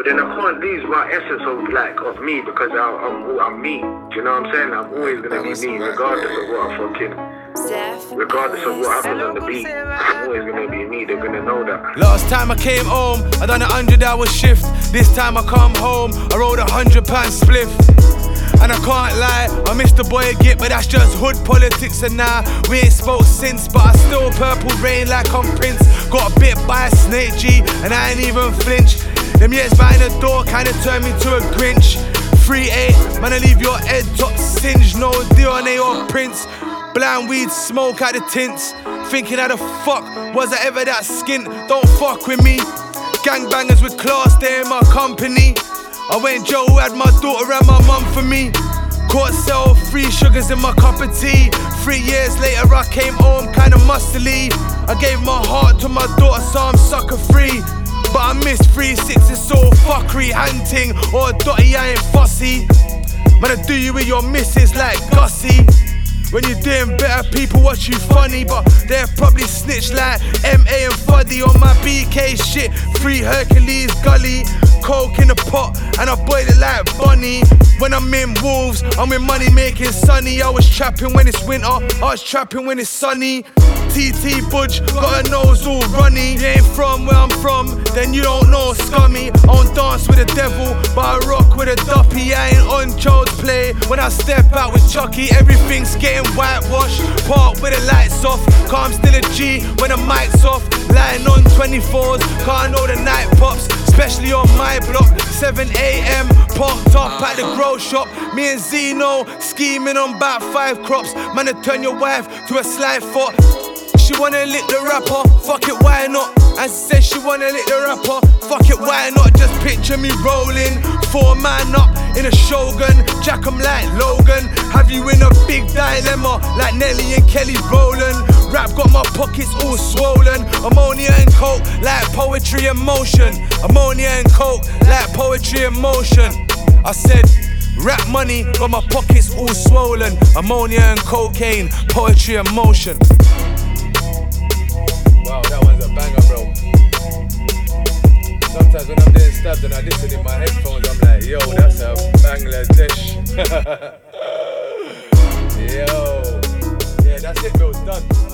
But then I can't lose my essence of me because I'm me. Do you know what I'm saying? I'm always gonna be me, regardless of what happens on the beat. I'm always gonna be me. They're gonna know that. Last time I came home, I done a 100-hour shift. This time I come home, I rolled a £100 spliff. And I can't lie, I miss the boy a git, but that's just hood politics. And now we ain't spoke since, but I still purple rain like I'm Prince. Got bit by a snake G, and I ain't even flinch. Them years behind the door kinda turned me to a Grinch. 3-8, man, I leave your head top singed. No DNA or Prince. Blind weed smoke out the tints. Thinking how the fuck was I ever that skint? Don't fuck with me. Gangbangers with class, they in my company. I went Joe who had my daughter and my mum for me. Caught sell 3 sugars in my cup of tea. 3 years later I came home kinda mustily. I gave my heart to my daughter so I'm sucker free. But I miss 3-6, it's all fuckery, hunting or dotty, I ain't fussy. Man, I do you with your missus like Gussie. When you're doing better, people watch you funny, but they're probably snitch like M.A. and Fuddy on my BK shit. 3 Hercules gully, coke in the pot, and I boil it like Bunny. When I'm in Wolves, I'm with money making sunny. I was trapping when it's winter, I was trapping when it's sunny. TT Budge, got a nose all runny. You ain't from where I'm from, then you don't know scummy. I don't dance with the devil, but I rock with a duppy. I ain't on child's play. When I step out with Chucky, everything's getting whitewashed. Park with the lights off, cause I'm still a G when the mic's off. Lying on 24s, cause I know the night pops, especially on my block. 7 AM, parked up at the grow shop. Me and Zeno scheming on about 5 crops. Man, to turn your wife to a slide foot. She wanna lick the rapper, fuck it, why not? And said she wanna lick the rapper, fuck it, why not? Just picture me rolling, 4 man up in a Shogun. Jack 'em like Logan, have you in a big dilemma like Nelly and Kelly Rowland. Rap got my pockets all swollen. Ammonia and coke like poetry in motion. Ammonia and coke like poetry in motion. I said rap money got my pockets all swollen. Ammonia and cocaine, poetry in motion. Wow, that one's a banger, bro. Sometimes when I'm doing stabs and I listen in my headphones, I'm like, yo, that's a Bangladesh. Yo. Yeah, that's it, bro, it's done.